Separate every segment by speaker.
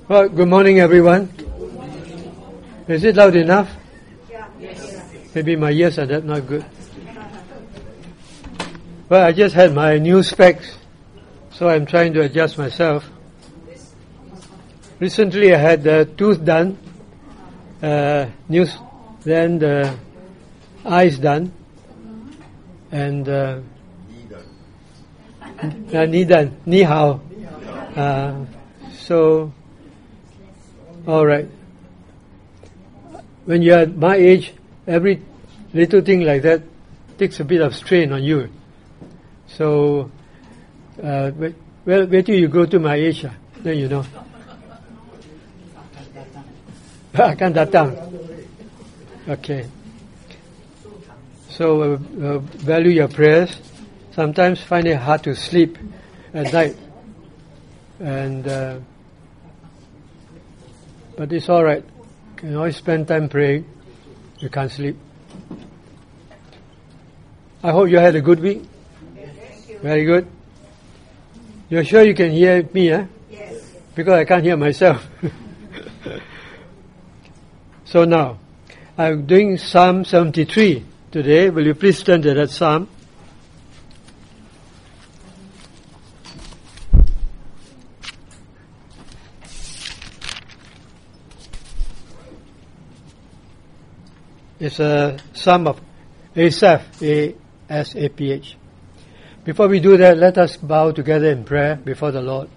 Speaker 1: Well, good morning, everyone. Is it loud enough?
Speaker 2: Yes.
Speaker 1: Maybe my ears are not good. Well, I just had my new specs, so I'm trying to adjust myself. Recently, I had the tooth done, then the eyes done, and knee done, ni hao. So, all right. When you're at my age, every little thing like that takes a bit of strain on you. So, wait till you go to my age, then you know. Akan datang. Okay. So, value your prayers. Sometimes find it hard to sleep at night. And but it's all right. You can always spend time praying. You can't sleep. I hope you had a good week. Very good. You're sure you can hear me, eh?
Speaker 2: Yes.
Speaker 1: Because I can't hear myself. So now, I'm doing Psalm 73 today. Will you please turn to that Psalm? It's a Psalm of Asaph, A-S-A-P-H. Before we do that, let us bow together in prayer before the Lord.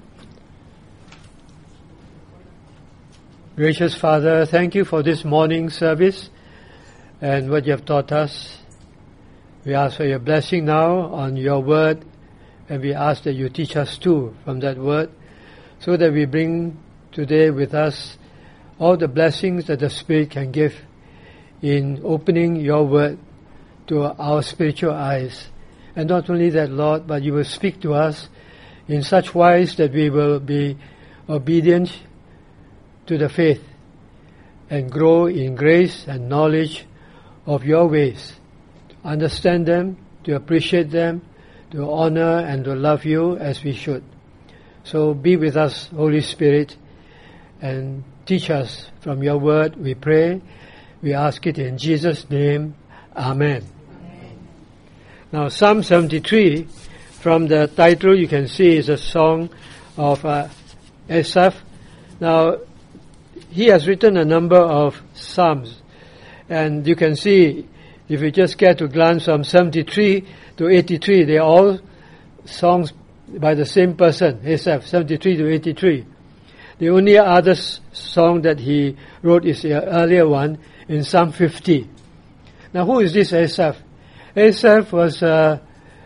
Speaker 1: Gracious Father, thank you for this morning service and what you have taught us. We ask for your blessing now on your word, and we ask that you teach us too from that word, so that we bring today with us all the blessings that the Spirit can give in opening your word to our spiritual eyes. And not only that, Lord, but you will speak to us in such wise that we will be obedient to the faith and grow in grace and knowledge of your ways, to understand them, to appreciate them, to honor and to love you as we should. So be with us, Holy Spirit, and teach us from your word, we pray. We ask it in Jesus' name. Amen. Now, Psalm 73, from the title you can see, is a song of Asaph. Now, he has written a number of psalms, and you can see, if you just care to glance from 73 to 83, they are all songs by the same person, Asaph, 73 to 83. The only other song that he wrote is the earlier one in Psalm 50. Now, who is this Asaph? Asaph was a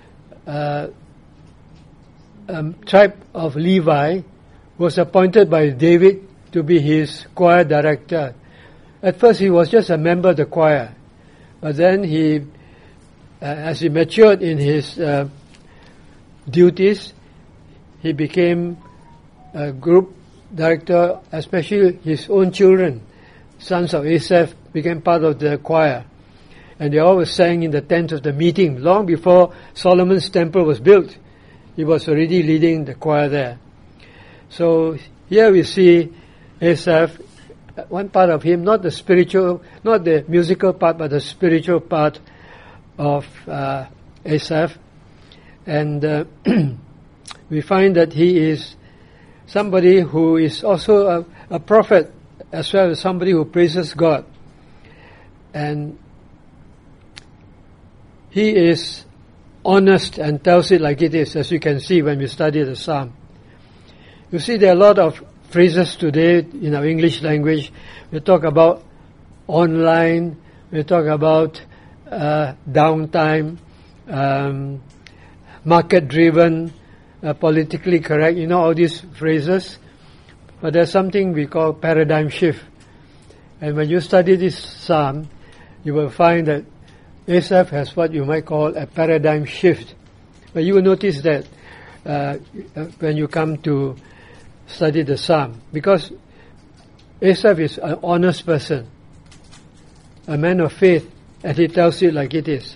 Speaker 1: tribe of Levi, was appointed by David to be his choir director. At first he was just a member of the choir, but then he, as he matured in his duties, he became a group director, especially his own children, sons of Asaph, became part of the choir. And they always sang in the tent of the meeting. Long before Solomon's temple was built, he was already leading the choir there. So here we see Asaph, one part of him, not the musical part, but the spiritual part of Asaph. And we find that he is somebody who is also a prophet, as well as somebody who praises God. And he is honest and tells it like it is, as you can see when we study the Psalm. You see, there are a lot of phrases today in our English language. We talk about online, we talk about downtime, market-driven, politically correct, all these phrases. But there's something we call paradigm shift. And when you study this Psalm, you will find that Asaph has what you might call a paradigm shift. But you will notice that when you come to study the Psalm, because Asaph is an honest person, a man of faith, and he tells it like it is.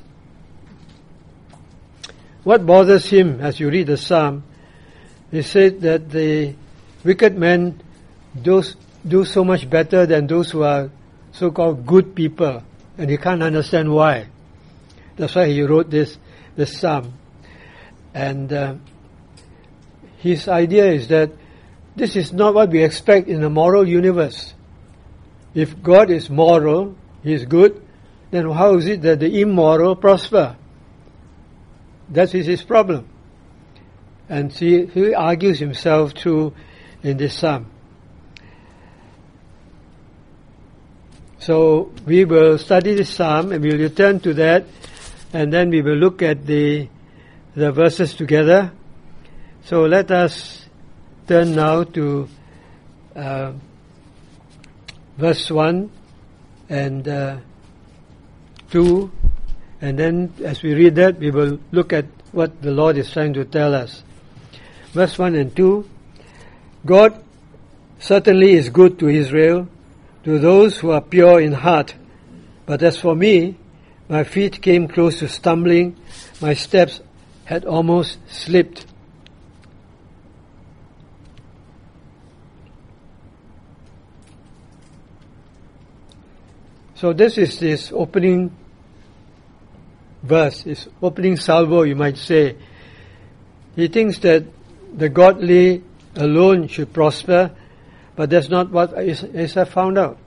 Speaker 1: What bothers him as you read the Psalm, he said that the wicked man those do so much better than those who are so-called good people, and he can't understand why. That's why he wrote this psalm. And his idea is that this is not what we expect in a moral universe. If God is moral, He is good, then how is it that the immoral prosper? That is his problem. And he argues himself through in this psalm. So we will study this psalm and we will return to that, and then we will look at the verses together. So let us turn now to verse 1 and 2, and then as we read that, we will look at what the Lord is trying to tell us. Verse 1 and 2, God certainly is good to Israel, to those who are pure in heart. But as for me, my feet came close to stumbling, my steps had almost slipped. So this is this opening verse, this opening salvo, you might say. He thinks that the godly alone should prosper, but that's not what Asaph found out.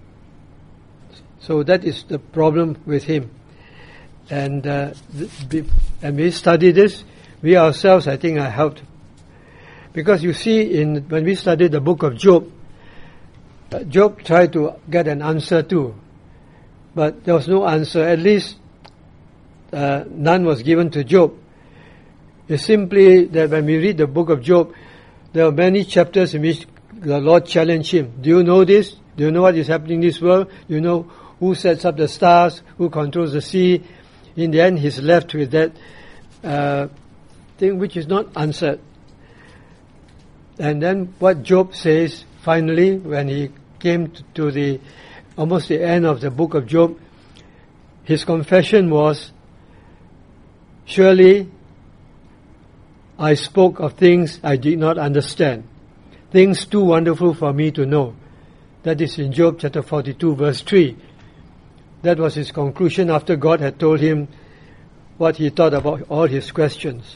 Speaker 1: So that is the problem with him. And we study this, we ourselves, I think, are helped. Because you see, when we studied the book of Job, Job tried to get an answer too, but there was no answer. At least none was given to Job. It's simply that when we read the book of Job, there are many chapters in which the Lord challenged him. Do you know this? Do you know what is happening in this world? Do you know who sets up the stars? Who controls the sea? In the end, he's left with that thing which is not answered. And then what Job says, finally, when he came to the almost the end of the book of Job, his confession was, surely I spoke of things I did not understand, things too wonderful for me to know. That is in Job chapter 42 verse 3. That was his conclusion after God had told him what he thought about all his questions.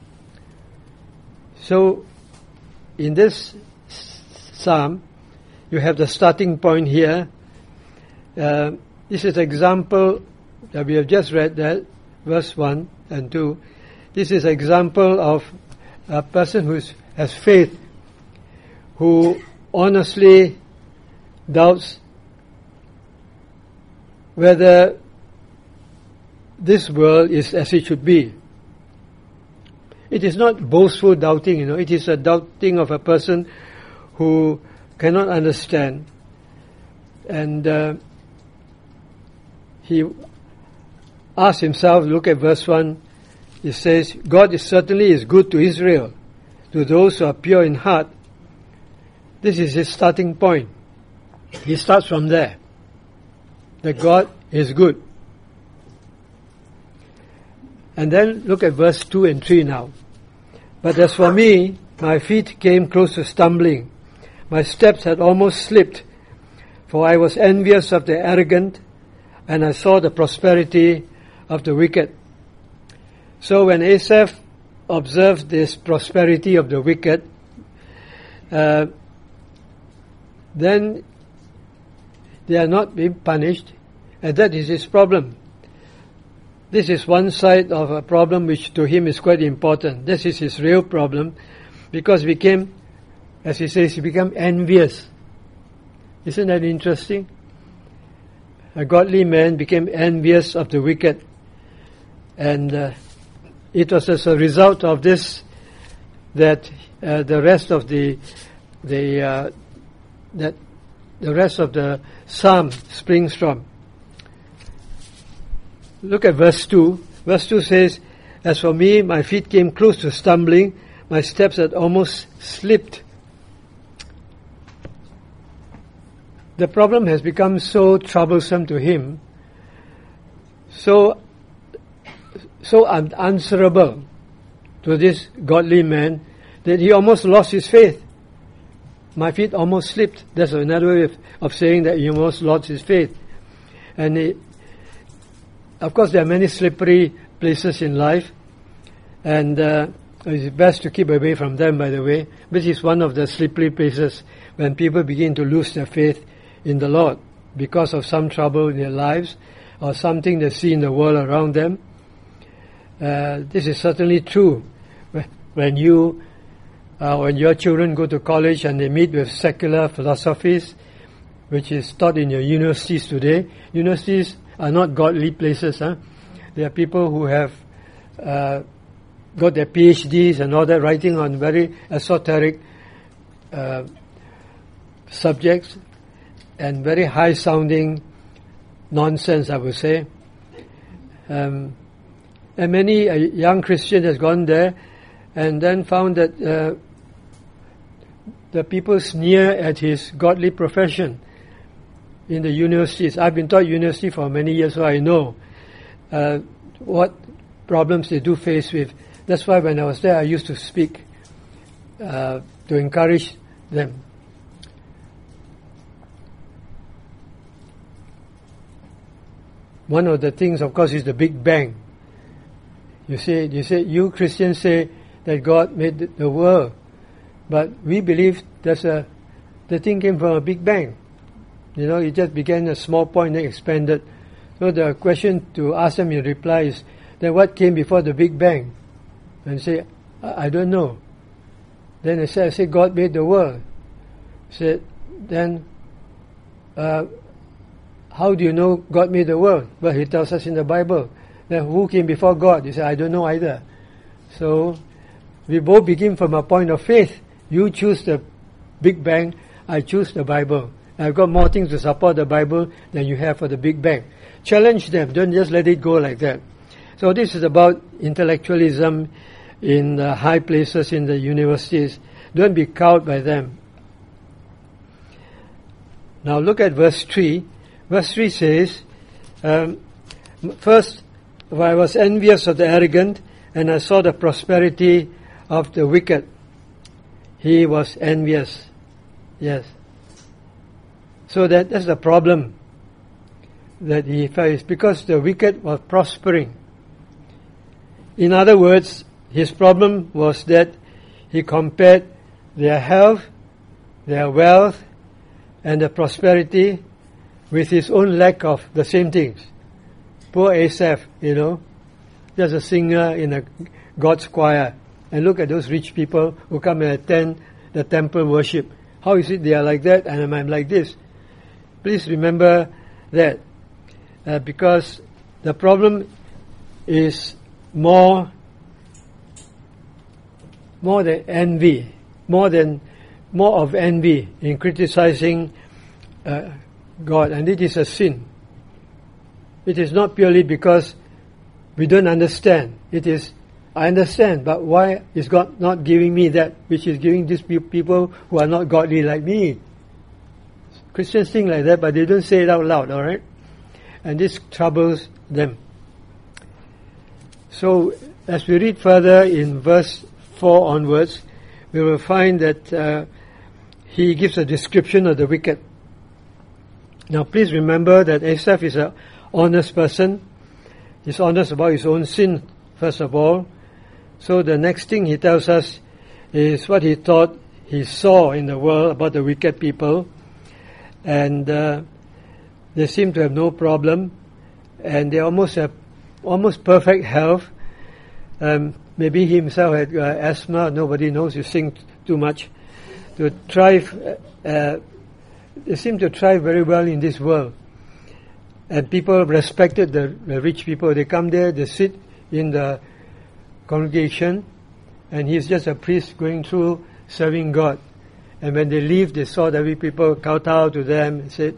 Speaker 1: So in this psalm, you have the starting point here. This is an example that we have just read, that verse 1 and 2. This is an example of a person who has faith, who honestly doubts whether this world is as it should be. It is not boastful doubting, it is a doubting of a person who cannot understand. And he asks himself, look at verse 1, it says, God certainly is good to Israel, to those who are pure in heart. This is his starting point. He starts from there, that God is good. And then look at verse 2 and 3 now. But as for me, my feet came close to stumbling. My steps had almost slipped, for I was envious of the arrogant, and I saw the prosperity of the wicked. So when Asaph observed this prosperity of the wicked, then they are not being punished, and that is his problem. This is one side of a problem which to him is quite important. This is his real problem, because as he says, he became envious. Isn't that interesting? A godly man became envious of the wicked, and it was as a result of this that the rest of the psalm springs from. Look at verse 2. Verse 2 says, as for me, my feet came close to stumbling, my steps had almost slipped. The problem has become so troublesome to him, so unanswerable to this godly man, that he almost lost his faith. my feet almost slipped. That's another way of saying that he almost lost his faith. And of course, there are many slippery places in life, and it's best to keep away from them, by the way. This is one of the slippery places when people begin to lose their faith in the Lord because of some trouble in their lives or something they see in the world around them. This is certainly true when your children go to college and they meet with secular philosophies, which is taught in your universities today. Universities are not godly places. There are people who have got their PhDs and all that, writing on very esoteric subjects and very high-sounding nonsense, I would say. And many young Christian has gone there and then found that the people sneer at his godly profession in the universities. I've been taught university for many years, so I know what problems they do face with. That's why when I was there, I used to speak to encourage them. One of the things, of course, is the Big Bang. You Christians say that God made the world, but we believe the thing came from a Big Bang. It just began a small point and expanded. So the question to ask them in reply is, then what came before the Big Bang? And say, I don't know. Then I say, God made the world. I said, then how do you know God made the world? Well, He tells us in the Bible. Then who came before God? He said, I don't know either. So we both begin from a point of faith. You choose the Big Bang, I choose the Bible. I've got more things to support the Bible than you have for the Big Bang. Challenge them. Don't just let it go like that. So this is about intellectualism in high places in the universities. Don't be cowed by them. Now look at verse 3. Verse 3 says, first, I was envious of the arrogant, and I saw the prosperity of the wicked. He was envious. Yes. So that's the problem that he faced, because the wicked was prospering. In other words, his problem was that he compared their health, their wealth, and their prosperity with his own lack of the same things. Poor Asaph, just a singer in a God's choir. And look at those rich people who come and attend the temple worship. How is it they are like that and I'm like this? Please remember that. Because the problem is more than envy, more of envy in criticizing God, and it is a sin. It is not purely because we don't understand. It is, I understand, but why is God not giving me that which is giving these people who are not godly like me? Christians think like that, but they don't say it out loud, alright? And this troubles them. So, as we read further in verse 4 onwards, we will find that he gives a description of the wicked. Now, please remember that Asaph is an honest person. He's honest about his own sin, first of all. So the next thing he tells us is what he thought he saw in the world about the wicked people. And they seem to have no problem. And they almost have almost perfect health. Maybe he himself had asthma. Nobody knows. You sing too much. To thrive, they seem to thrive very well in this world. And people respected the rich people. They come there, they sit in the congregation, and he's just a priest going through serving God. And when they leave, they saw that people kowtow to them and said,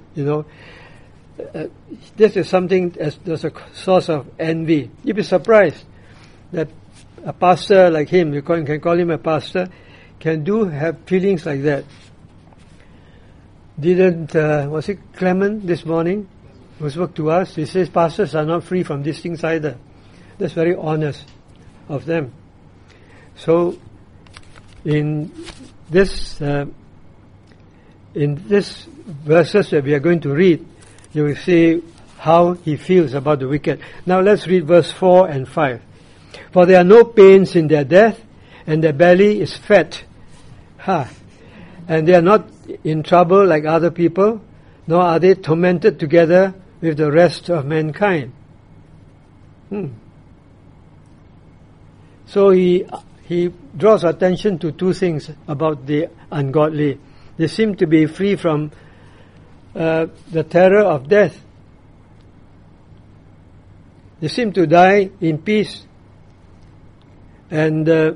Speaker 1: this is something that's a source of envy. You'd be surprised that a pastor like him, you can call him a pastor, can have feelings like that. Was it Clement this morning who spoke to us? He says pastors are not free from these things either. That's very honest of them. So, in this in this verses that we are going to read, you will see how he feels about the wicked. Now let's read verse 4 and 5. For there are no pains in their death, and their belly is fat. And they are not in trouble like other people, nor are they tormented together with the rest of mankind. So he draws attention to two things about the ungodly. They seem to be free from the terror of death. They seem to die in peace. And the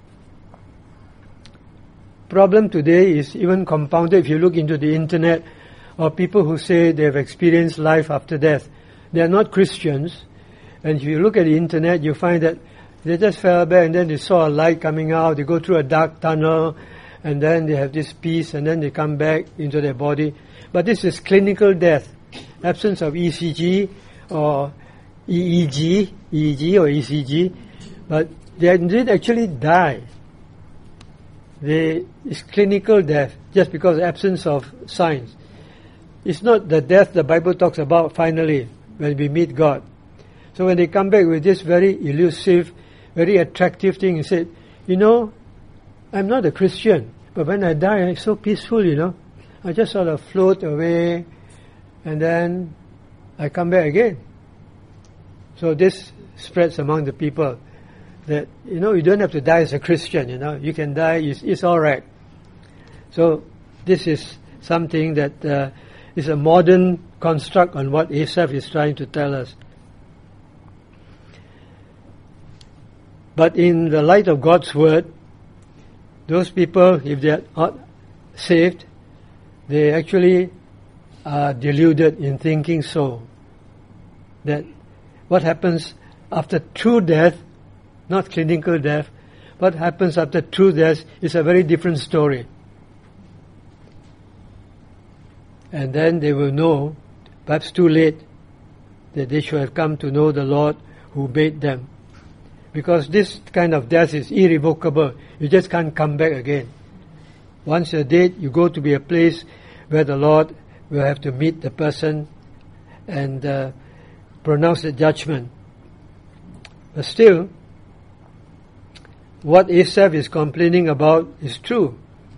Speaker 1: problem today is even compounded if you look into the internet, or people who say they have experienced life after death. They are not Christians, and if you look at the internet, you find that they just fell back and then they saw a light coming out, they go through a dark tunnel, and then they have this peace, and then they come back into their body. But this is clinical death, absence of ECG or EEG or ECG, but they didn't actually die. It's clinical death, just because of absence of signs. It's not the death the Bible talks about finally, when we meet God. So when they come back with this very elusive, very attractive thing, he said, I'm not a Christian, but when I die, it's so peaceful, I just sort of float away, and then I come back again. So this spreads among the people that, you don't have to die as a Christian, you can die, it's all right. So this is something that is a modern construct on what Asaph is trying to tell us. But in the light of God's word, those people, if they are not saved, they actually are deluded in thinking so. That what happens after true death, not clinical death, what happens after true death is a very different story. And then they will know, perhaps too late, that they should have come to know the Lord who made them. Because this kind of death is irrevocable. You just can't come back again. Once you're dead, you go to be a place where the Lord will have to meet the person and pronounce the judgment. But still, what Asaph is complaining about is true.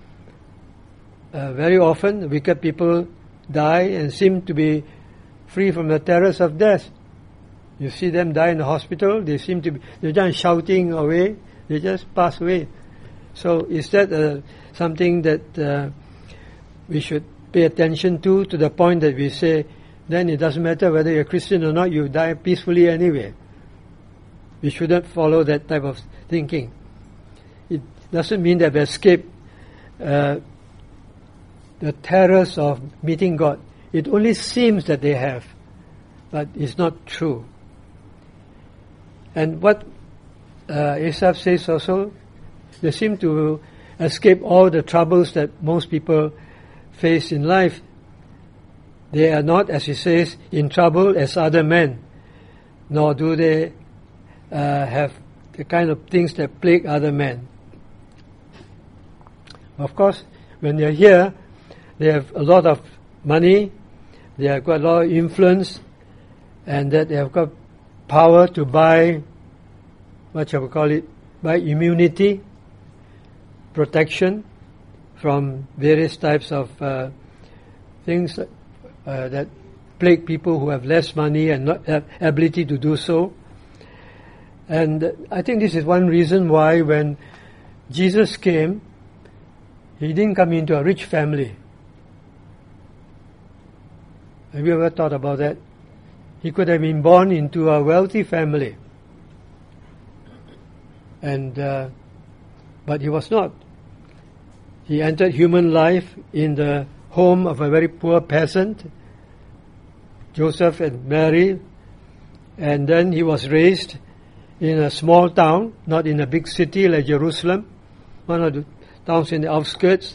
Speaker 1: Very often, wicked people die and seem to be free from the terrors of death. You see them die in the hospital, they're just shouting away, they just pass away. So is that something that we should pay attention to the point that we say, then it doesn't matter whether you're Christian or not, you die peacefully anyway. We shouldn't follow that type of thinking. It doesn't mean that we escape the terrors of meeting God. It only seems that they have, but it's not true. And what Asaph says also, they seem to escape all the troubles that most people face in life. They are not, as he says, in trouble as other men, nor do they have the kind of things that plague other men. Of course, when they're here, they have a lot of money, they have got a lot of influence, and that they have got power to buy, what shall we call it, buy immunity, protection from various types of things that plague people who have less money and not have ability to do so. And I think this is one reason why when Jesus came, he didn't come into a rich family. Have you ever thought about that? He could have been born into a wealthy family, and but he was not. He entered human life in the home of a very poor peasant, Joseph and Mary, and then he was raised in a small town, not in a big city like Jerusalem, one of the towns in the outskirts.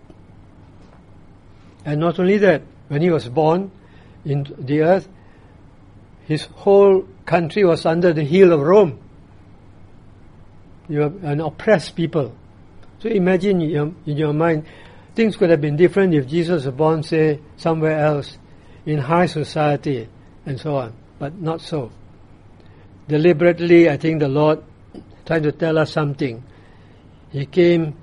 Speaker 1: And not only that, when he was born in the earth, his whole country was under the heel of Rome. You are an oppressed people. So imagine in your mind things could have been different if Jesus was born, say, somewhere else, in high society, and so on. But not so. Deliberately, I think the Lord trying to tell us something. He came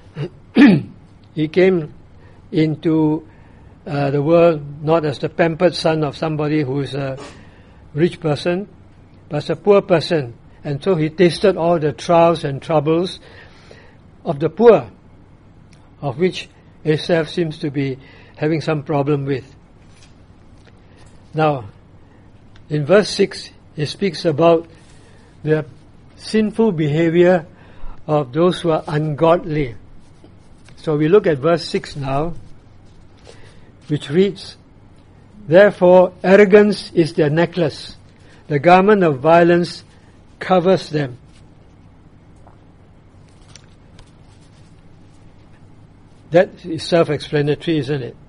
Speaker 1: into the world not as the pampered son of somebody who is a rich person, but as a poor person. And so he tasted all the trials and troubles of the poor, of which Asaph seems to be having some problem with. Now, in verse 6, he speaks about the sinful behavior of those who are ungodly. So we look at verse 6 now, which reads, "Therefore arrogance is their necklace, the garment of violence covers them." That is self-explanatory, isn't it?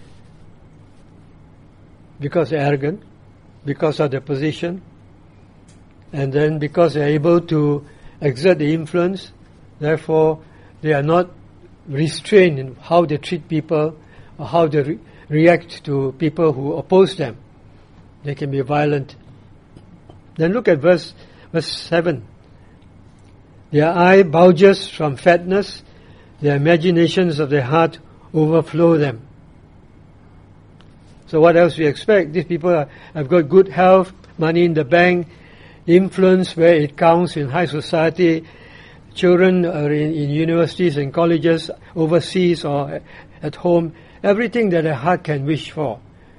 Speaker 1: Because they're arrogant, because of their position, and then because they're able to exert the influence, therefore they are not restrained in how they treat people or how they react to people who oppose them. They can be violent. Then look at verse 7. "Their eye bulges from fatness, the imaginations of their heart overflow them." So what else do you expect? These people have got good health, money in the bank, influence where it counts in high society, children are in universities and colleges, overseas or at home, everything that a heart can wish for.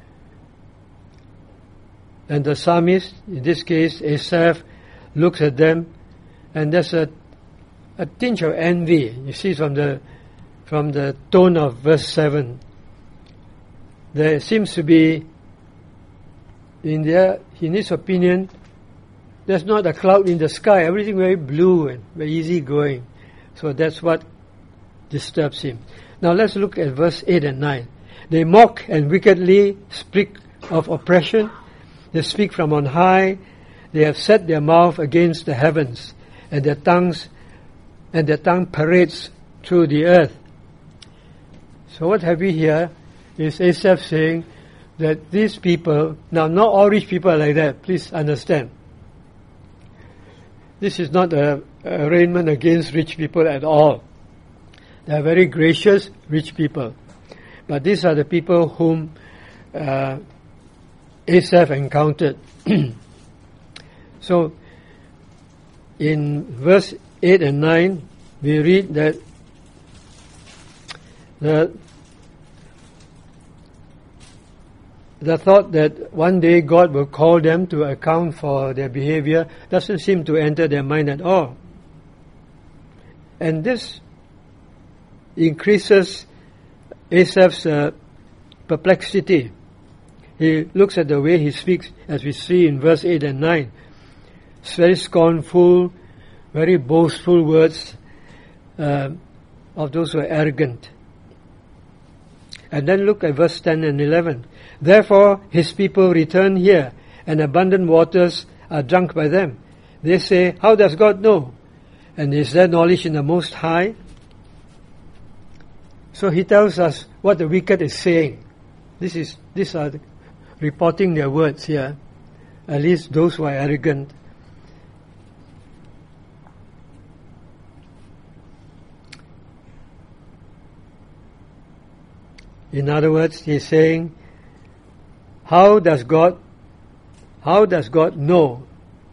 Speaker 1: And the psalmist, in this case Asaph, looks at them, and there's a tinge of envy. You see from the tone of verse 7. There seems to be, in his opinion, there's not a cloud in the sky. Everything very blue and very easy going. So that's what disturbs him. Now let's look at verse 8 and 9. "They mock and wickedly speak of oppression. They speak from on high. They have set their mouth against the heavens, and their tongue parades through the earth." So what have we here is Asaph saying that these people, now not all rich people are like that, please understand. This is not an arraignment against rich people at all. They are very gracious rich people. But these are the people whom Asaph encountered. So in verse 8 and 9, we read that the thought that one day God will call them to account for their behavior doesn't seem to enter their mind at all. And this increases Asaph's perplexity. He looks at the way he speaks, as we see in verse 8 and 9. It's very scornful, very boastful words of those who are arrogant. And then look at verse 10 and 11. "Therefore his people return here, and abundant waters are drunk by them. They say, how does God know? And is there knowledge in the Most High?" So he tells us what the wicked is saying. These are reporting their words here, at least those who are arrogant. In other words, he's saying, how does God know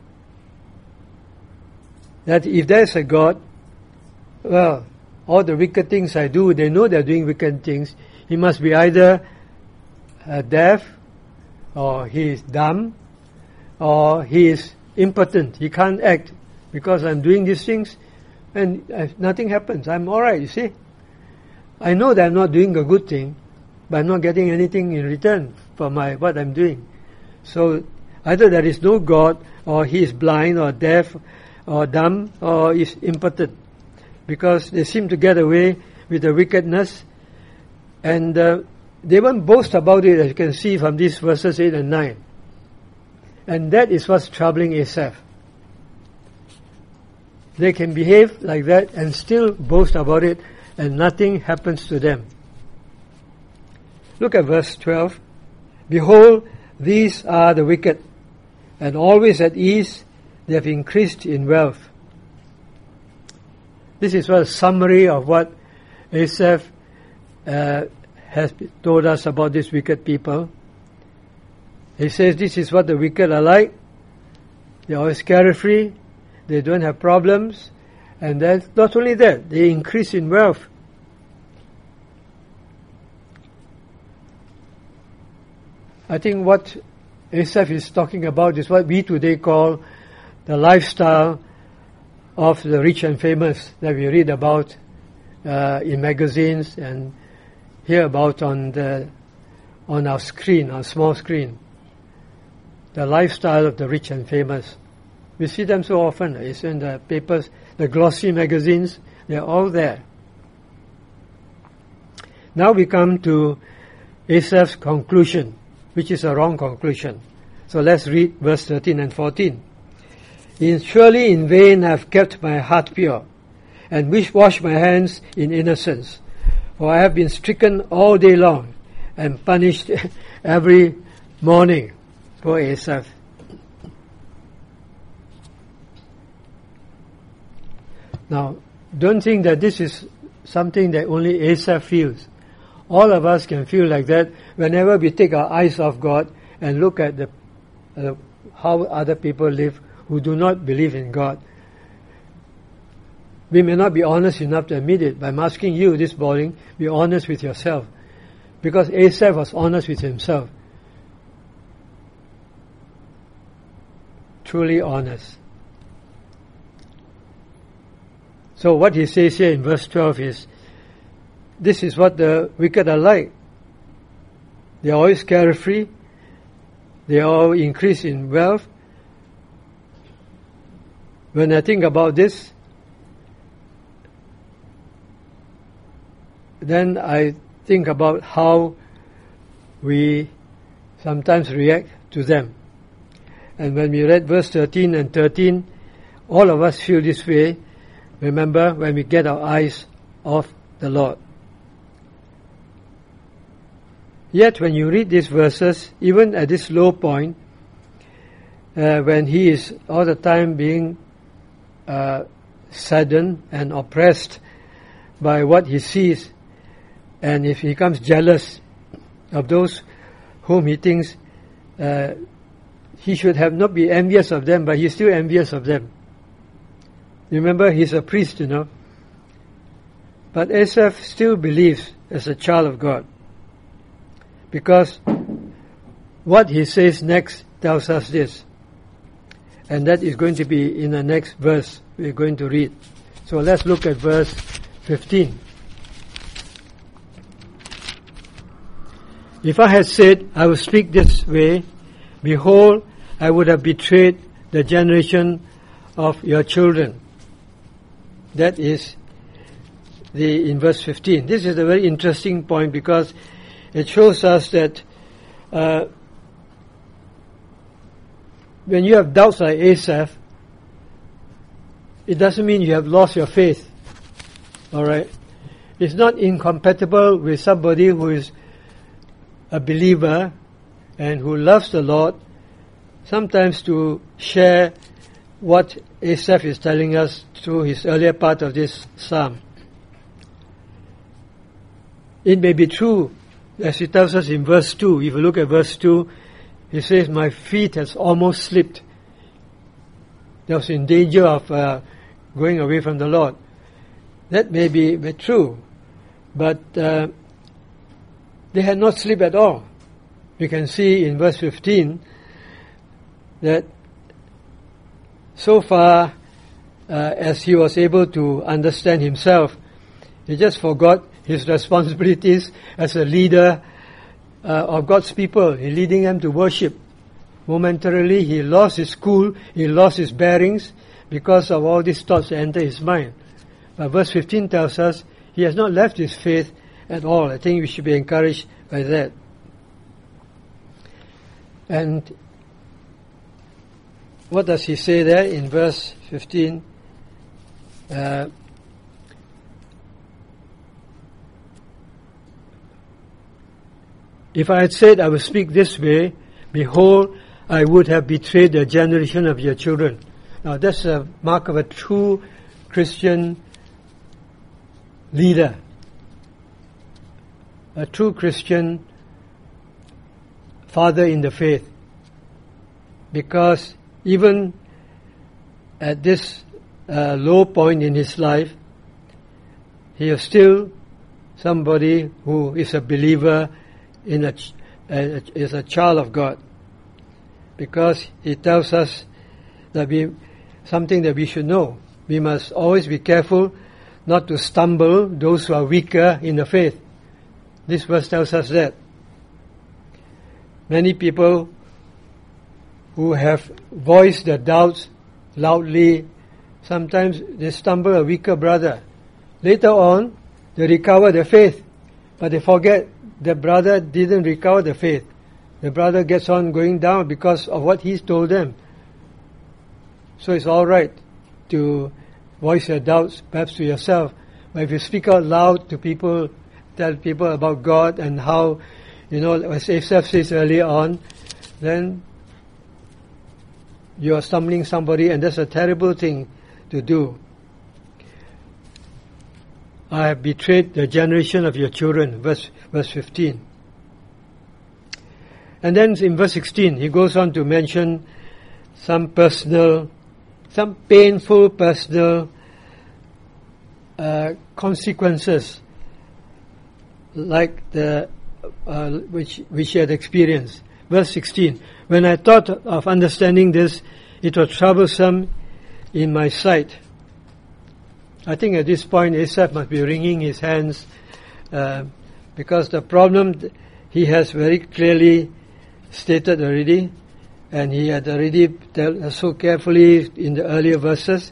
Speaker 1: that if there's a God, well, all the wicked things I do, they know they're doing wicked things. He must be either deaf, or he is dumb, or he is impotent. He can't act because I'm doing these things and nothing happens. I'm alright, you see. I know that I'm not doing a good thing, but I'm not getting anything in return for what I'm doing. So either there is no God, or he is blind, or deaf, or dumb, or is impotent, because they seem to get away with the wickedness, and they won't boast about it, as you can see from these verses 8 and 9. And that is what's troubling Asaph. They can behave like that and still boast about it, and nothing happens to them. Look at verse 12. Behold, these are the wicked, and always at ease they have increased in wealth. This is a summary of what Asaph has told us about these wicked people. He says this is what the wicked are like. They are always carefree. They don't have problems. And then not only that, they increase in wealth. I think what Asaph is talking about is what we today call the lifestyle of the rich and famous that we read about in magazines and hear about on our screen, our small screen. The lifestyle of the rich and famous. We see them so often. It's in the papers, the glossy magazines. They're all there. Now we come to Asaph's conclusion, which is a wrong conclusion. So let's read verse 13 and 14. Surely in vain I have kept my heart pure, and washed my hands in innocence. For I have been stricken all day long, and punished every morning. Poor Asaph. Now, don't think that this is something that only Asaph feels. All of us can feel like that whenever we take our eyes off God and look at how other people live who do not believe in God. We may not be honest enough to admit it, but I'm asking you this morning, be honest with yourself. Because Asaph was honest with himself. Truly honest. So what he says here in verse 12 is, this is what the wicked are like. They are always carefree. They all increase in wealth. When I think about this, then I think about how we sometimes react to them. And when we read verse 13 and 13, all of us feel this way. Remember, when we get our eyes off the Lord. Yet when you read these verses, even at this low point, when he is all the time being saddened and oppressed by what he sees, and if he becomes jealous of those whom he thinks he should have not be envious of them, but he's still envious of them. Remember, he's a priest, But Asaph still believes as a child of God. Because what he says next tells us this. And that is going to be in the next verse we're going to read. So let's look at verse 15. If I had said, I will speak this way, behold, I would have betrayed the generation of your children. That is in verse 15. This is a very interesting point because it shows us that when you have doubts like Asaph, it doesn't mean you have lost your faith. Alright? It's not incompatible with somebody who is a believer and who loves the Lord, sometimes to share what Asaph is telling us through his earlier part of this psalm. It may be true, as he tells us in verse 2. If you look at verse 2, he says, my feet has almost slipped. They was in danger of going away from the Lord. That may be true, but they had not slipped at all. We can see in verse 15 that so far as he was able to understand himself, he just forgot his responsibilities as a leader of God's people, in leading them to worship. Momentarily, he lost his cool, he lost his bearings because of all these thoughts that enter his mind. But verse 15 tells us he has not left his faith at all. I think we should be encouraged by that. And what does he say there in verse 15? if I had said I will speak this way, behold, I would have betrayed the generation of your children. Now that's a mark of a true Christian leader. A true Christian father in the faith. Because even at this low point in his life, he is still somebody who is a believer, is a child of God. Because he tells us that something that we should know. We must always be careful not to stumble those who are weaker in the faith. This verse tells us that. Many people who have voiced their doubts loudly, sometimes they stumble a weaker brother. Later on, they recover their faith, but they forget the brother didn't recover the faith. The brother gets on going down because of what he's told them. So it's all right to voice your doubts, perhaps to yourself, but if you speak out loud to people, tell people about God and how, as Asaph says earlier on, then you are stumbling somebody, and that's a terrible thing to do. I have betrayed the generation of your children, verse 15. And then in verse 16, he goes on to mention some painful personal consequences, like which he had experienced. Verse 16, when I thought of understanding this, it was troublesome in my sight. I think at this point Asaph must be wringing his hands because the problem he has very clearly stated already, and he had already told so carefully in the earlier verses,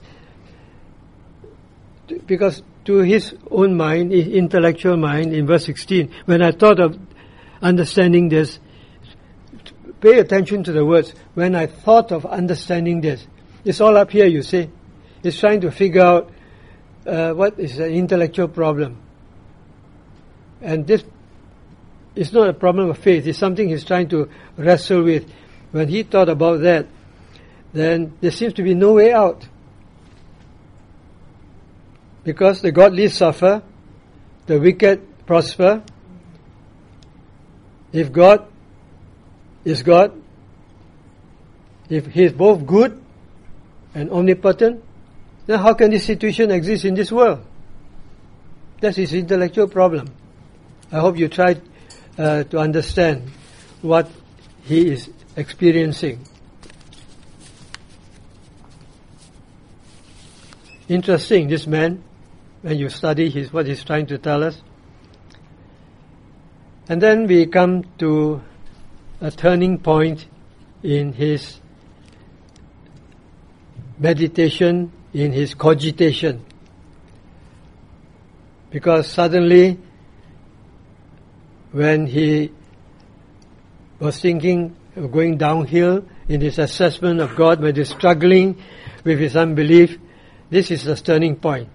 Speaker 1: because to his own mind, his intellectual mind, in verse 16, when I thought of understanding this, pay attention to the words, when I thought of understanding this. It's all up here, you see. It's trying to figure out what is an intellectual problem. And this is not a problem of faith. It's something he's trying to wrestle with. When he thought about that, then there seems to be no way out. Because the godly suffer, the wicked prosper. If God is God, if He is both good and omnipotent, then how can this situation exist in this world? That's his intellectual problem. I hope you try to understand what he is experiencing. Interesting, this man, when you study what he's trying to tell us. And then we come to a turning point in his meditation, in his cogitation. Because suddenly, when he was thinking of going downhill in his assessment of God, when he's struggling with his unbelief, this is the turning point.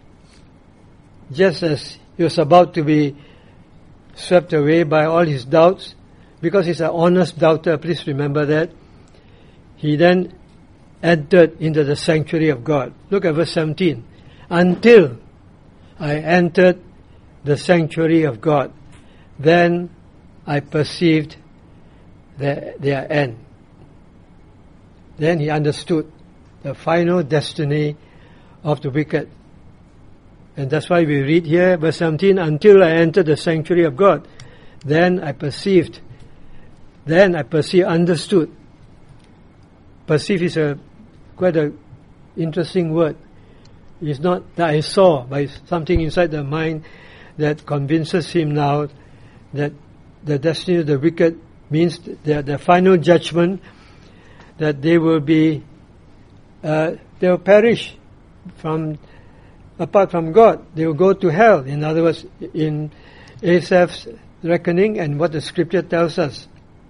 Speaker 1: Just as he was about to be swept away by all his doubts, because he's an honest doubter, please remember that, he then entered into the sanctuary of God. Look at verse 17. Until I entered the sanctuary of God, then I perceived their end. Then he understood the final destiny of the wicked. And that's why we read here, verse 17, until I entered the sanctuary of God, then I perceived, understood. Perceive is quite a interesting word. It's not that I saw, but it's something inside the mind that convinces him now that the destiny of the wicked means the final judgment, that they will be, they will perish apart from God. They will go to hell. In other words, in Asaph's reckoning and what the scripture tells us.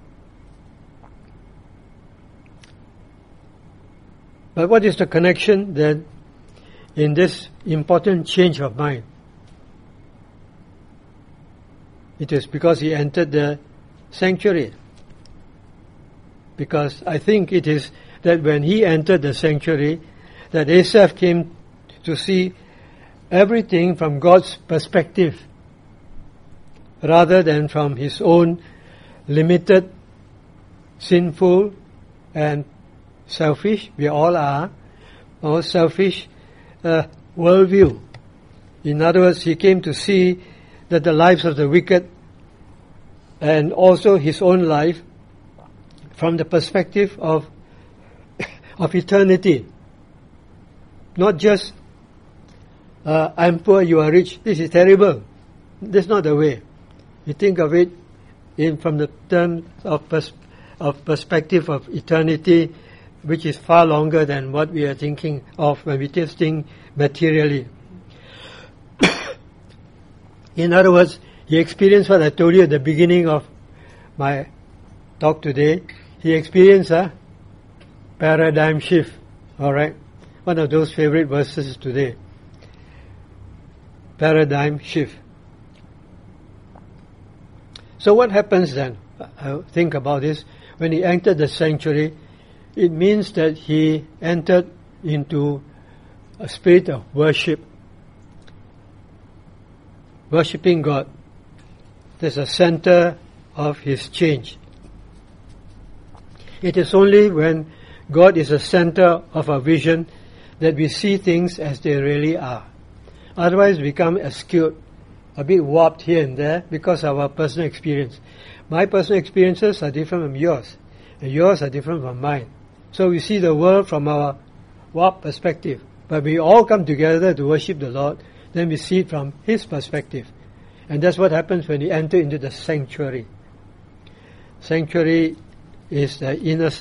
Speaker 1: But what is the connection then in this important change of mind? It is because he entered the sanctuary. Because I think it is that when he entered the sanctuary, that Asaph came to see everything from God's perspective, rather than from his own limited, sinful, and selfish. We all are, or selfish worldview. In other words, he came to see that the lives of the wicked and also his own life from the perspective of eternity. Not just, I'm poor, you are rich. This is terrible. That's not the way. You think of it from the terms of perspective of eternity, which is far longer than what we are thinking of when we just think materially. In other words, he experienced what I told you at the beginning of my talk today. He experienced a paradigm shift. Alright? One of those favorite verses today. Paradigm shift. So what happens then? I think about this. When he entered the sanctuary, it means that he entered into a spirit of worship. Worshipping God. That's the center of his change. It is only when God is the center of our vision that we see things as they really are. Otherwise we become askew, a bit warped here and there because of our personal experience. My personal experiences are different from yours, and yours are different from mine. So we see the world from our warped perspective. But we all come together to worship the Lord, then we see it from his perspective. And that's what happens when you enter into the sanctuary. Sanctuary is the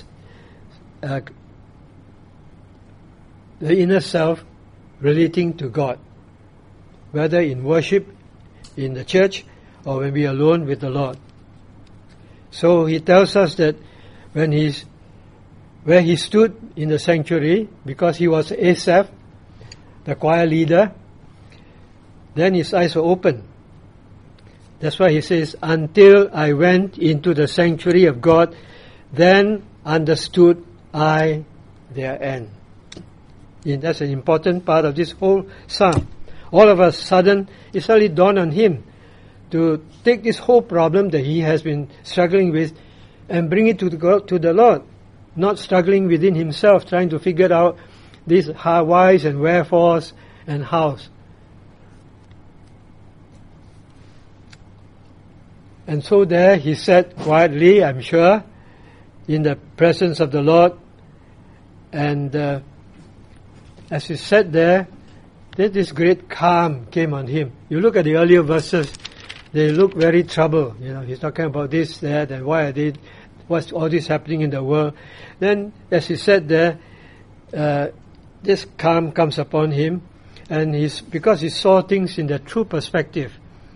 Speaker 1: inner self relating to God, whether in worship, in the church, or when we are alone with the Lord. So he tells us that where he stood in the sanctuary, because he was Asaph, the choir leader, then his eyes were open. That's why he says, until I went into the sanctuary of God, then understood I their end. And that's an important part of this whole psalm. All of a sudden, it suddenly dawned on him to take this whole problem that he has been struggling with and bring it to the Lord, not struggling within himself, trying to figure out these whys and wherefores and hows. And so there he sat quietly, I'm sure, in the presence of the Lord. And as he sat there, then this great calm came on him. You look at the earlier verses, they look very troubled. He's talking about this, that, and what's all this happening in the world. Then as he sat there, this calm comes upon him, and because he saw things in the true perspective.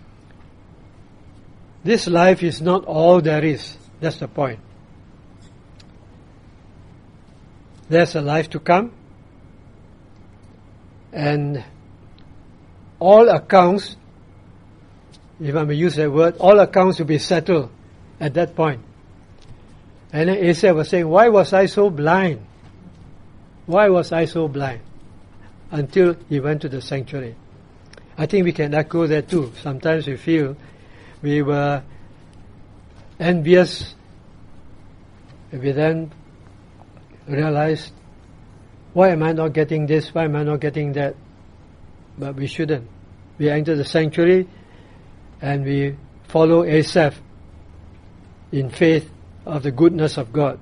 Speaker 1: This life is not all there is. That's the point. There's a life to come, and all accounts, if I may use that word, all accounts will be settled at that point. And then Asaph was saying, why was I so blind? Why was I so blind? Until he went to the sanctuary. I think we can echo that too. Sometimes we feel we were envious. We then realized, why am I not getting this? Why am I not getting that? But we shouldn't. We enter the sanctuary and we follow Asaph in faith of the goodness of God.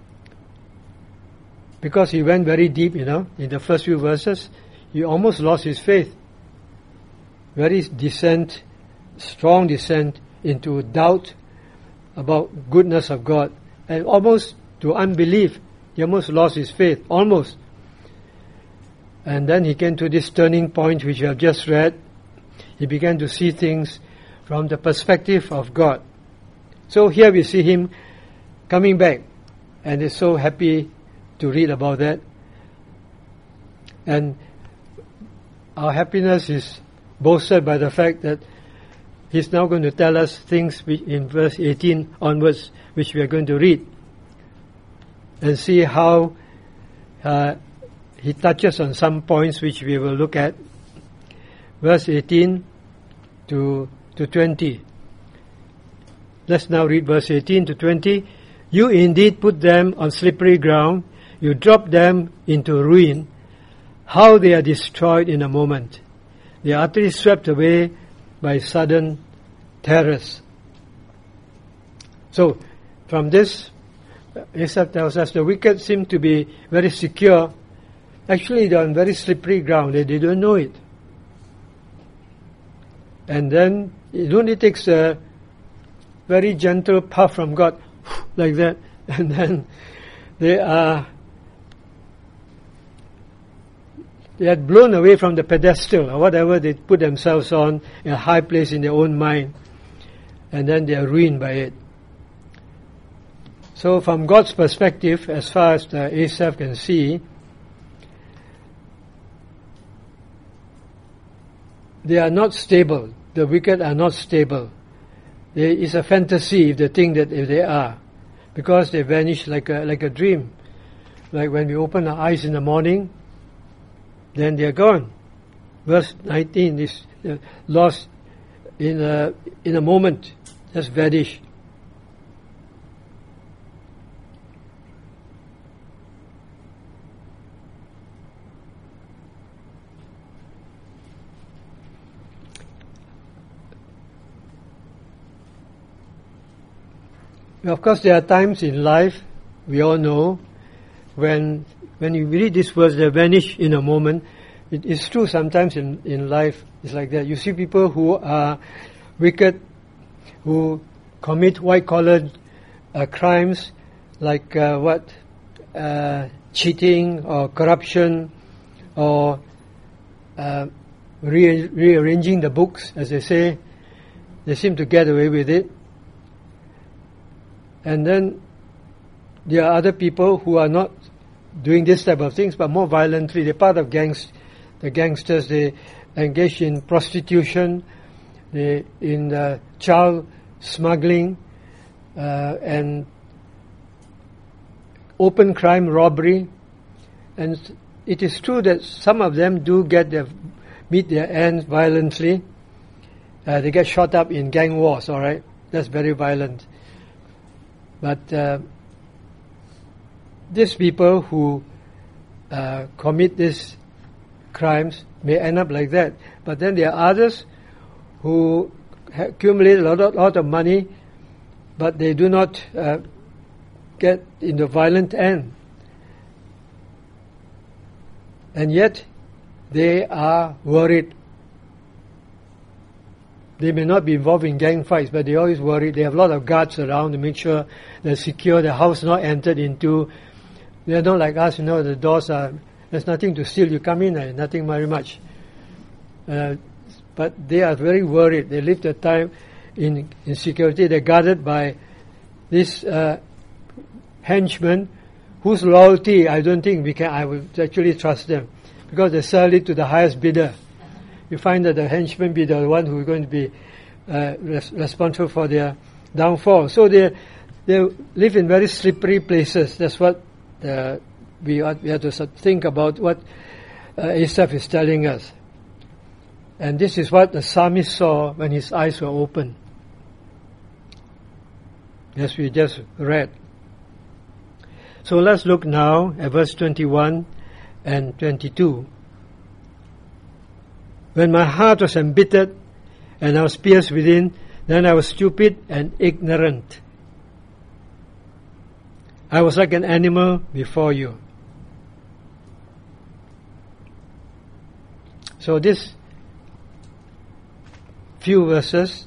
Speaker 1: Because he went very deep, in the first few verses, he almost lost his faith. Very strong descent into doubt about goodness of God, and almost to unbelief. He almost lost his faith, almost. And then he came to this turning point which you have just read. He began to see things from the perspective of God. So here we see him coming back, and is so happy to read about that. And our happiness is bolstered by the fact that he's now going to tell us things in verse 18 onwards, which we are going to read, and see how he touches on some points which we will look at. Verse 18 to 20. Let's now read verse 18 to 20. You indeed put them on slippery ground. You drop them into ruin. How they are destroyed in a moment. They are utterly swept away by sudden terrors. So, from this, Asaph tells us the wicked seem to be very secure. Actually, they are on very slippery ground. They don't know it. And then it only takes a very gentle puff from God, like that, and then they are blown away from the pedestal or whatever they put themselves on, in a high place in their own mind, and then they are ruined by it. So from God's perspective, as far as the Asaph can see, they are not stable. The wicked are not stable. There is a fantasy if they think that if they are, because they vanish like a dream. Like when we open our eyes in the morning, then they are gone. Verse 19 is lost in a moment, just vanish. Of course, there are times in life, we all know, when you read these words, they vanish in a moment. It is true sometimes in life, it's like that. You see people who are wicked, who commit white-collar crimes, like cheating or corruption, or rearranging the books, as they say. They seem to get away with it. And then there are other people who are not doing this type of things, but more violently. They're part of the gangsters. They engage in prostitution, in child smuggling, and open crime, robbery. And it is true that some of them do meet their ends violently. They get shot up in gang wars, all right? That's very violent. But these people who commit these crimes may end up like that. But then there are others who accumulate a lot of money, but they do not get in the violent end. And yet, they are worried. They may not be involved in gang fights, but they always worry. They have a lot of guards around to make sure they're secure, the house not entered into. They're not like us, the doors there's nothing to steal. You come in, nothing very much. But they are very worried. They live their time in security. They're guarded by this henchmen whose loyalty I don't think I would actually trust them, because they sell it to the highest bidder. You find that the henchmen be the one who is going to be responsible for their downfall. So they live in very slippery places. That's what we have to think about, what Asaph is telling us. And this is what the psalmist saw when his eyes were open, as we just read. So let's look now at verse 21 and 22. When my heart was embittered and I was pierced within, then I was stupid and ignorant. I was like an animal before you. So these two verses,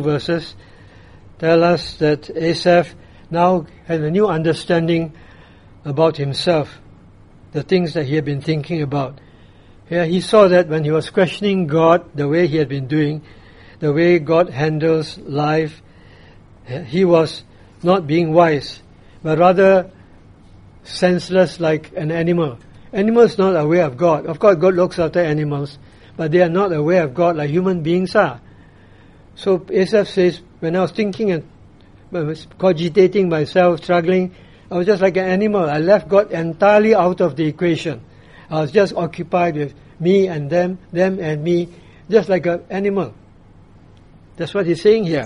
Speaker 1: tell us that Asaph now has a new understanding about himself, the things that he had been thinking about. Yeah, he saw that when he was questioning God, the way he had been doing, the way God handles life, he was not being wise, but rather senseless like an animal. Animals not aware of God. Of course, God looks after animals, but they are not aware of God like human beings are. So Asaph says, when I was thinking and I was cogitating myself, struggling, I was just like an animal. I left God entirely out of the equation. I was just occupied with me and them and me, just like an animal. That's what he's saying here.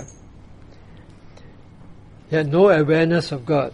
Speaker 1: He had no awareness of God.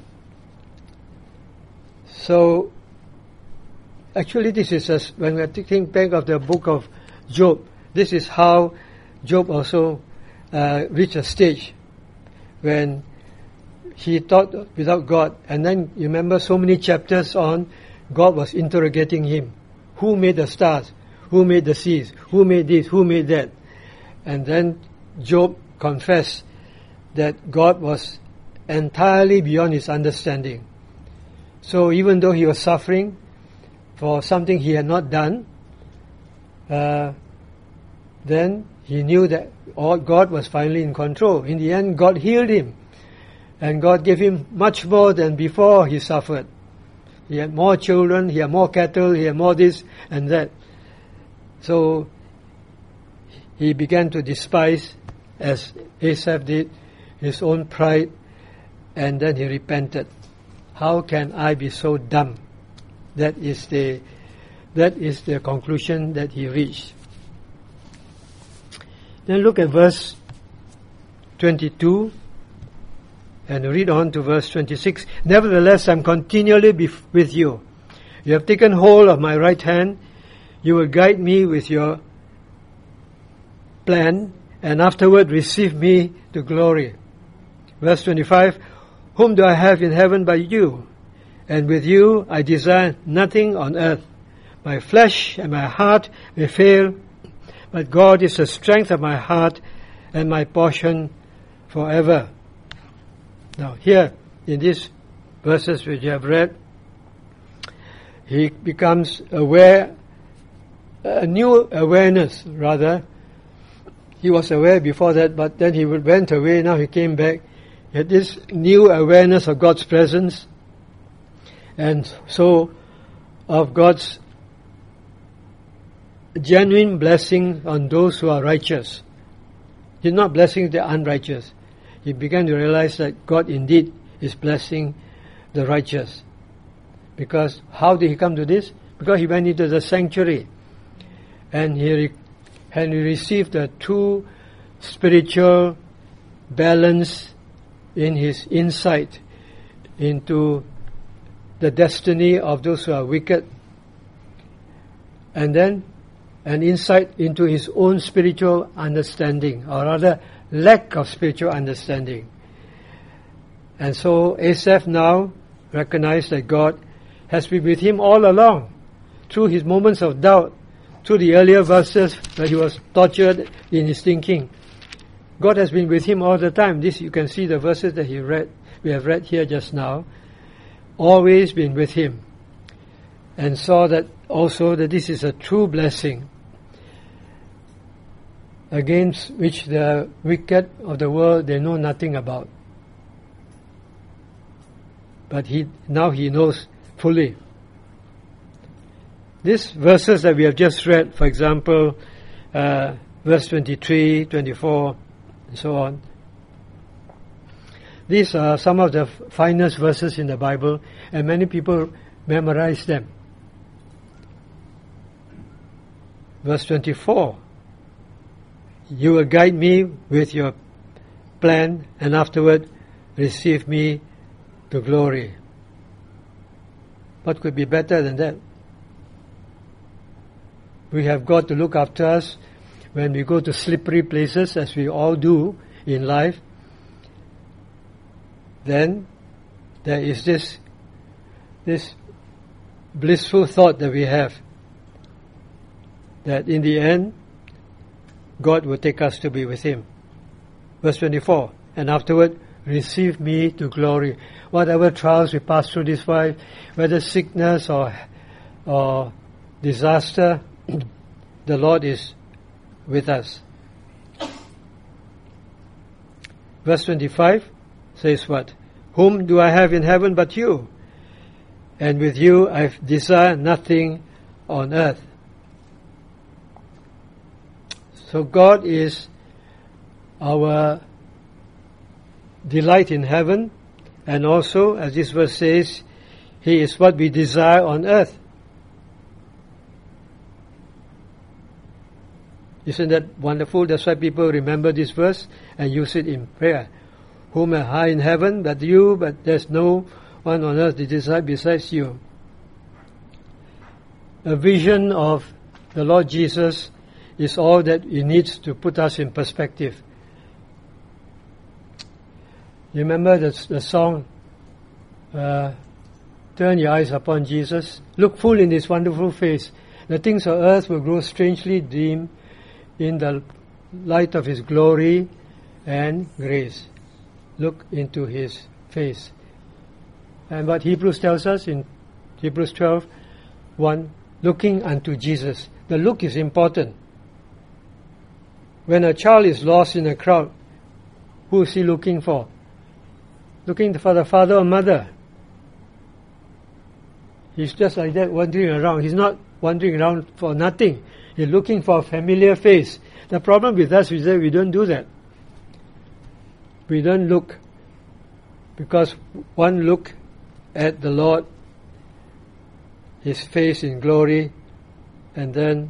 Speaker 1: So, actually this is, when we're thinking back of the book of Job, this is how Job also reached a stage when he thought without God. And then you remember so many chapters on, God was interrogating him. Who made the stars? Who made the seas? Who made this? Who made that? And then Job confessed that God was entirely beyond his understanding. So even though he was suffering for something he had not done, then he knew that God was finally in control. In the end, God healed him. And God gave him much more than before he suffered. He had more children, he had more cattle, he had more this and that. So he began to despise, as Asaph did, his own pride, and then he repented. How can I be so dumb? That is the conclusion that he reached. Then look at verse 22 and read on to verse 26. Nevertheless, I am continually with you. You have taken hold of my right hand. You will guide me with your plan, and afterward receive me to glory. Verse 25. Whom do I have in heaven but you? And with you I desire nothing on earth. My flesh and my heart may fail, but God is the strength of my heart and my portion forever. Now here, in these verses which you have read, he becomes aware, a new awareness rather. He was aware before that, but then he went away, now he came back. He had this new awareness of God's presence, and so of God's genuine blessing on those who are righteous. He's not blessing the unrighteous. He began to realize that God indeed is blessing the righteous. Because how did he come to this? Because he went into the sanctuary and he received a true spiritual balance in his insight into the destiny of those who are wicked, and then an insight into his own spiritual understanding, or rather lack of spiritual understanding. And so Asaph now recognized that God has been with him all along, through his moments of doubt, through the earlier verses where he was tortured in his thinking. God has been with him all the time. This, you can see the verses that we have read here just now. Always been with him. And saw that also that this is a true blessing, against which the wicked of the world, they know nothing about. But now he knows fully. These verses that we have just read, for example, verse 23, 24, and so on. These are some of the finest verses in the Bible, and many people memorize them. Verse 24. You will guide me with your plan, and afterward receive me to glory. What could be better than that? We have God to look after us when we go to slippery places, as we all do in life. Then there is this blissful thought that we have, that in the end God will take us to be with him. Verse 24, and afterward receive me to glory. Whatever trials we pass through this life, whether sickness or disaster, the Lord is with us. Verse 25 says what? Whom do I have in heaven but you? And with you I desire nothing on earth. So God is our delight in heaven, and also, as this verse says, He is what we desire on earth. Isn't that wonderful? That's why people remember this verse and use it in prayer. Whom are high in heaven, but there's no one on earth to desire besides you. A vision of the Lord Jesus is all that He needs to put us in perspective. You remember the song, Turn your eyes upon Jesus, look full in His wonderful face. The things of earth will grow strangely dim in the light of His glory and grace. Look into His face. And what Hebrews tells us in Hebrews 12:1, looking unto Jesus. The look is important. When a child is lost in a crowd, who is he looking for? Looking for the father or mother. He's just like that, wandering around. He's not wandering around for nothing. He's looking for a familiar face. The problem with us is that we don't do that. We don't look, because one look at the Lord, His face in glory, and then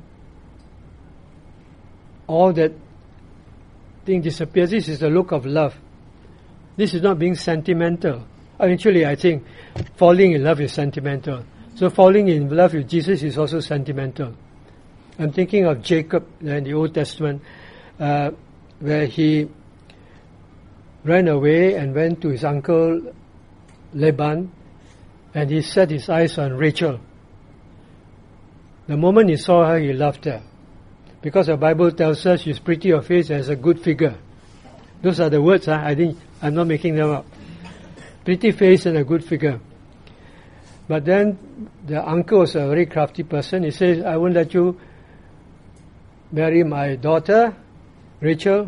Speaker 1: all that thing disappears. This is the look of love. This is not being sentimental. Actually, I think falling in love is sentimental. So falling in love with Jesus is also sentimental. I'm thinking of Jacob in the Old Testament, where he ran away and went to his uncle Laban, and he set his eyes on Rachel. The moment he saw her, he loved her. Because the Bible tells us she's pretty of face and has a good figure. Those are the words, I'm not making them up. Pretty face and a good figure. But then the uncle was a very crafty person. He says, I won't let you marry my daughter, Rachel,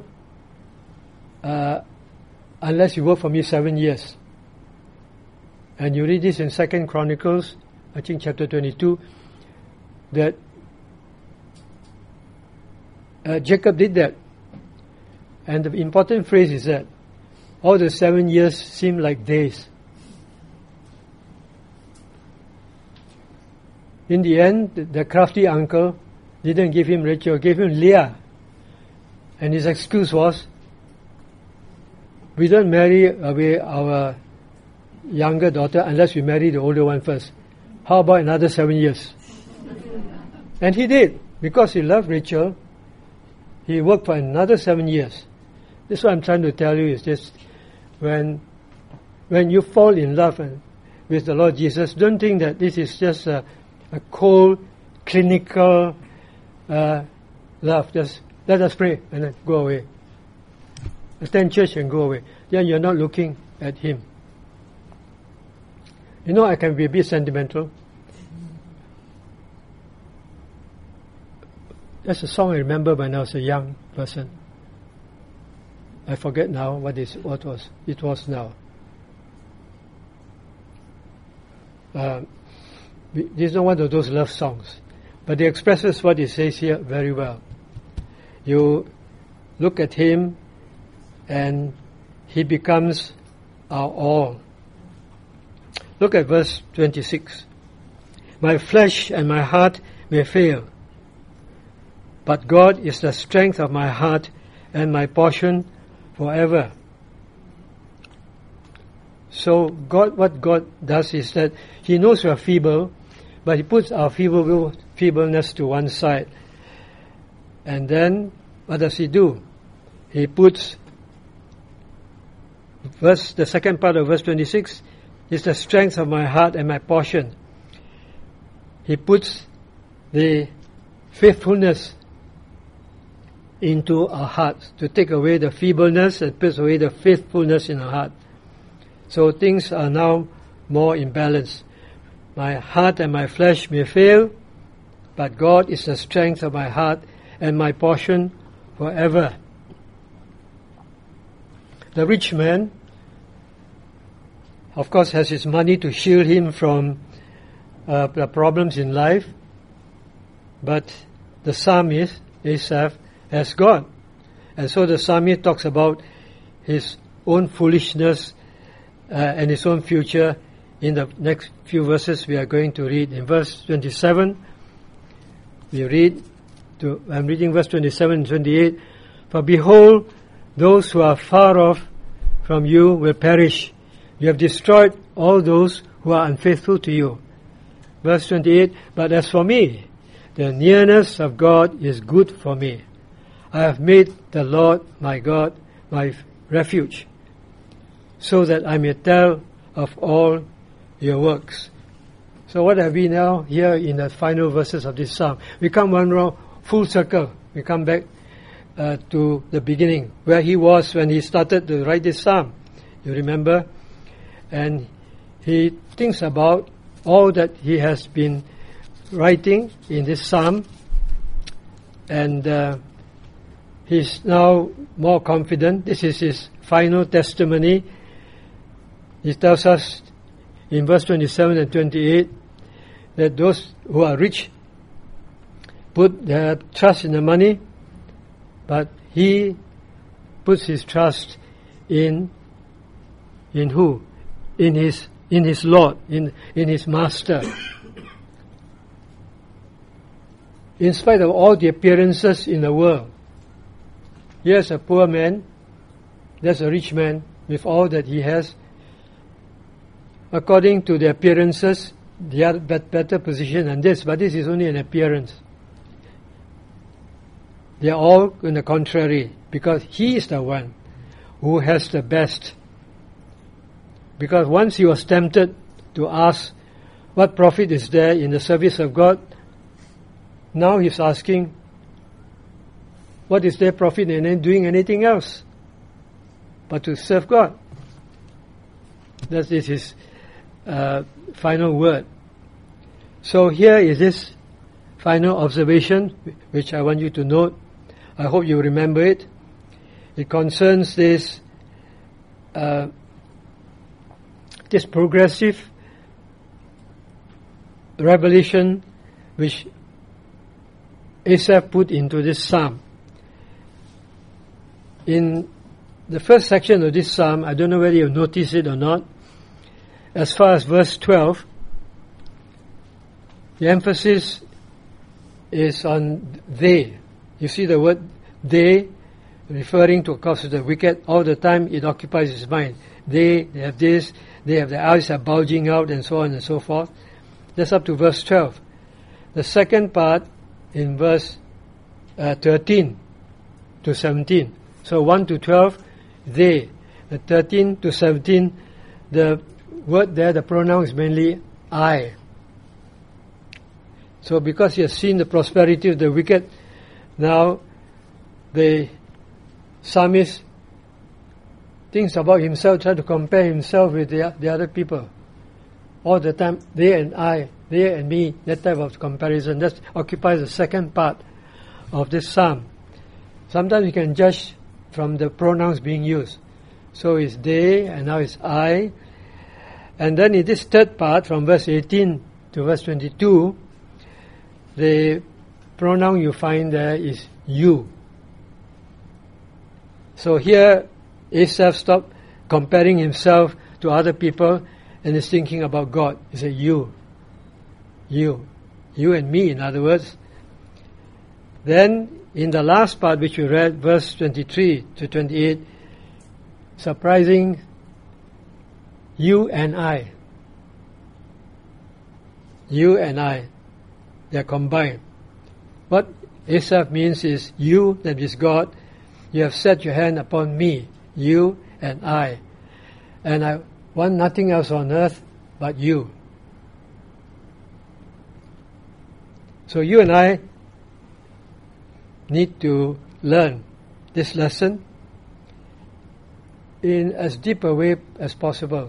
Speaker 1: unless you work for me 7 years. And you read this in 2 Chronicles, I think chapter 22, that Jacob did that. And the important phrase is that all the 7 years seemed like days. In the end, the crafty uncle didn't give him Rachel, gave him Leah. And his excuse was, we don't marry away our younger daughter unless we marry the older one first. How about another 7 years? And he did. Because he loved Rachel, he worked for another 7 years. This is what I'm trying to tell you is this. When you fall in love with the Lord Jesus, don't think that this is just a cold, clinical love. Just let us pray and then go away. Attend church and go away. Then you're not looking at Him. You know, I can be a bit sentimental. That's a song I remember when I was a young person. I forget now what it was now. This is not one of those love songs, but it expresses what it says here very well. You look at Him and He becomes our all. Look at verse 26. My flesh and my heart may fail, but God is the strength of my heart and my portion forever. So what God does is that He knows we are feeble, but He puts our feebleness to one side. And then, what does He do? He puts the second part of verse 26 is the strength of my heart and my portion. He puts the faithfulness into our hearts to take away the feebleness and puts away the faithfulness in our heart. So things are now more in balance. My heart and my flesh may fail, but God is the strength of my heart and my portion forever. The rich man, of course, has his money to shield him from the problems in life, but the psalmist, Asaph, has God. And so the psalmist talks about his own foolishness and his own future in the next few verses we are going to read. In verse 27, I'm reading verse 27 and 28. For behold, those who are far off from you will perish. You have destroyed all those who are unfaithful to you. Verse 28, but as for me, the nearness of God is good for me. I have made the Lord my God my refuge, so that I may tell of all your works. So what have we now here in the final verses of this psalm? We come one round, full circle. We come back to the beginning, where he was when he started to write this psalm. You remember? And he thinks about all that he has been writing in this psalm, and he's now more confident. This is his final testimony. He tells us in verse 27 and 28 that those who are rich put their trust in the money, but he puts his trust in who? In his Lord, in his Master. In spite of all the appearances in the world, here's a poor man, there's a rich man with all that he has. According to the appearances, they are better position than this, but this is only an appearance. They are all on the contrary, because he is the one who has the best. Because once he was tempted to ask, what profit is there in the service of God? Now he's asking, what is their profit in doing anything else but to serve God? That is his final word. So here is this final observation, which I want you to note. I hope you remember it. It concerns this progressive revelation which Asaph put into this psalm. In the first section of this psalm, I don't know whether you notice it or not, as far as verse 12, the emphasis is on they. You see the word they, referring to, of course, the wicked. All the time it occupies his mind. They have this, they have their eyes are bulging out, and so on and so forth. That's up to verse 12. The second part in verse 13 to 17. So 1 to 12, they. 13 to 17, the word there, the pronoun is mainly I. So because he has seen the prosperity of the wicked, now the psalmist thinks about himself, try to compare himself with the other people. All the time, they and I, they and me, that type of comparison. That occupies the second part of this psalm. Sometimes you can judge from the pronouns being used. So it's they, and now it's I. And then in this third part, from verse 18 to verse 22, the pronoun you find there is you. So here, Asaph stopped comparing himself to other people and is thinking about God. He said, you and me, in other words. Then, in the last part which we read, verse 23 to 28, surprising, you and I. You and I, they are combined. What Asaph means is, you, that is God, you have set your hand upon me, you and I want nothing else on earth but you. So you and I need to learn this lesson in as deep a way as possible.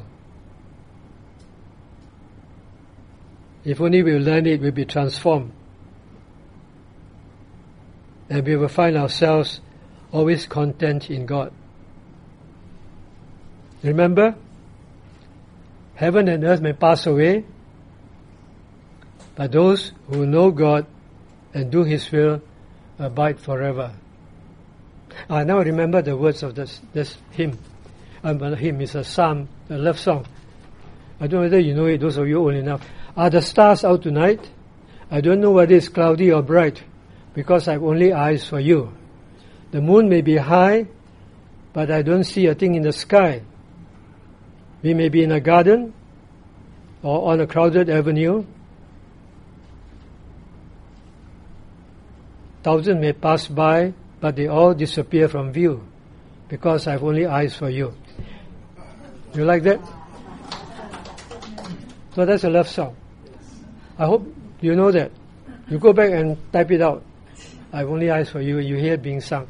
Speaker 1: If only we learn it, we'll be transformed. And we will find ourselves always content in God. Remember, heaven and earth may pass away, but those who know God and do His will abide forever. I now remember the words of this hymn. Hymn is a psalm, a love song. I don't know whether you know it, those of you old enough. Are the stars out tonight? I don't know whether it's cloudy or bright, because I've only eyes for you. The moon may be high, but I don't see a thing in the sky. We may be in a garden or on a crowded avenue. Thousands may pass by, but they all disappear from view, because I've only eyes for you. You like that? So that's a love song. I hope you know that. You go back and type it out. I've only eyes for you. You hear it being sung.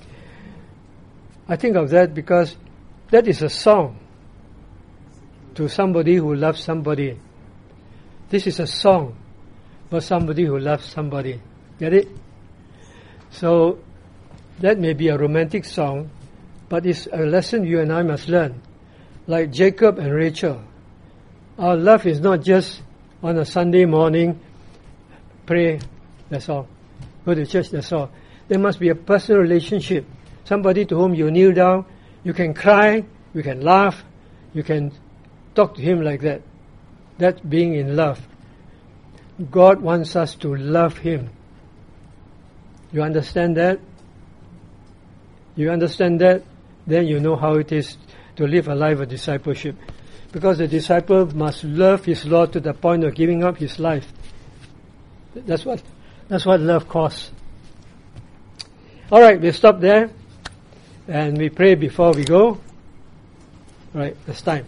Speaker 1: I think of that because that is a song to somebody who loves somebody. This is a song for somebody who loves somebody. Get it? So that may be a romantic song, but it's a lesson you and I must learn. Like Jacob and Rachel. Our love is not just on a Sunday morning, pray, that's all. Go to church, that's all. There must be a personal relationship. Somebody to whom you kneel down, you can cry, you can laugh, you can talk to him like that. That's being in love. God wants us to love him. You understand that? You understand that? Then you know how it is to live a life of discipleship. Because the disciple must love his Lord to the point of giving up his life. That's what love costs. All right, we'll stop there. And we pray before we go. All right, it's time.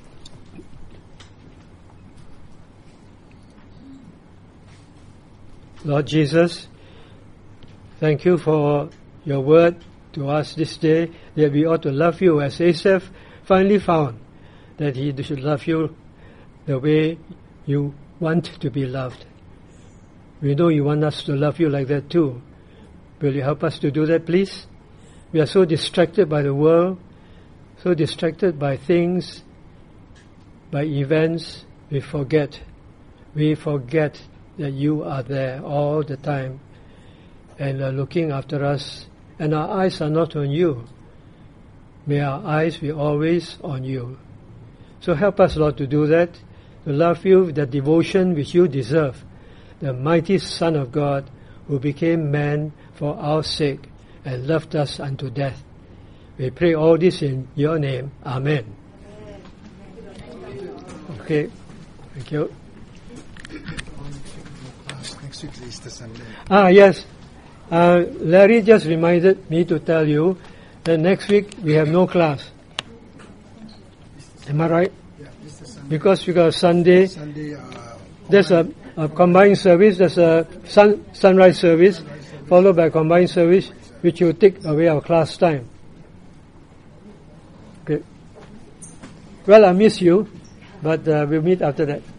Speaker 1: Lord Jesus, thank you for your word to us this day, that we ought to love you as Asaph finally found that he should love you the way you want to be loved. We know you want us to love you like that too. Will you help us to do that, please? We are so distracted by the world, so distracted by things, by events, we forget. We forget that you are there all the time and are looking after us, and our eyes are not on you. May our eyes be always on you. So help us, Lord, to do that, to love you with the devotion which you deserve, the mighty Son of God who became man for our sake and loved us unto death. We pray all this in your name. Amen. Okay. Thank you.
Speaker 2: Next week is Easter Sunday.
Speaker 1: Yes. Larry just reminded me to tell you that next week we have no class. Am I right?
Speaker 2: Yeah, Easter Sunday.
Speaker 1: Because we got Sunday. There's a combined service. There's a sunrise service, followed by a combined service, which will take away our class time. Okay. Well, I miss you, but we'll meet after that.